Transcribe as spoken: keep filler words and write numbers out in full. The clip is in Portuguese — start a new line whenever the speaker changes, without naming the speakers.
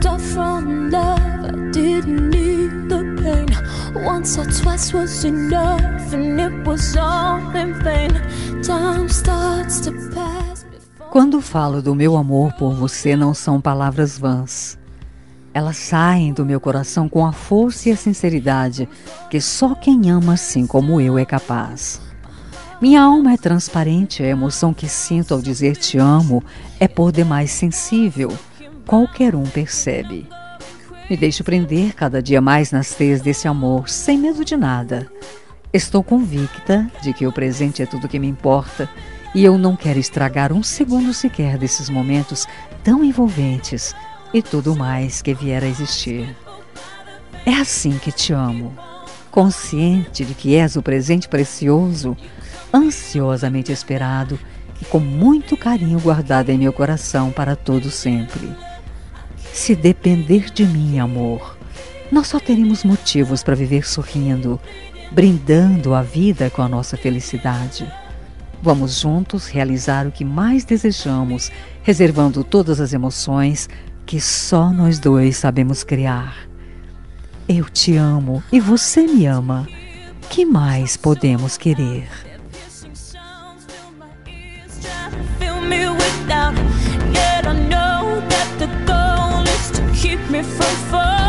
start from love. I didn't need the pain. Once or twice was enough, and it was all in vain. Time starts to pass.
Quando falo do meu amor por você, não são palavras vãs. Elas saem do meu coração com a força e a sinceridade que só quem ama assim como eu é capaz. Minha alma é transparente, a emoção que sinto ao dizer te amo é por demais sensível. Qualquer um percebe. Me deixo prender cada dia mais nas teias desse amor, sem medo de nada. Estou convicta de que o presente é tudo que me importa e eu não quero estragar um segundo sequer desses momentos tão envolventes e tudo mais que vier a existir. É assim que te amo, consciente de que és o presente precioso, ansiosamente esperado e com muito carinho guardado em meu coração para todo sempre. Se depender de mim, amor, nós só teremos motivos para viver sorrindo, brindando a vida com a nossa felicidade. Vamos juntos realizar o que mais desejamos, reservando todas as emoções que só nós dois sabemos criar. Eu te amo e você me ama. Que mais podemos querer?
Yet I know that the goal is to keep me from falling.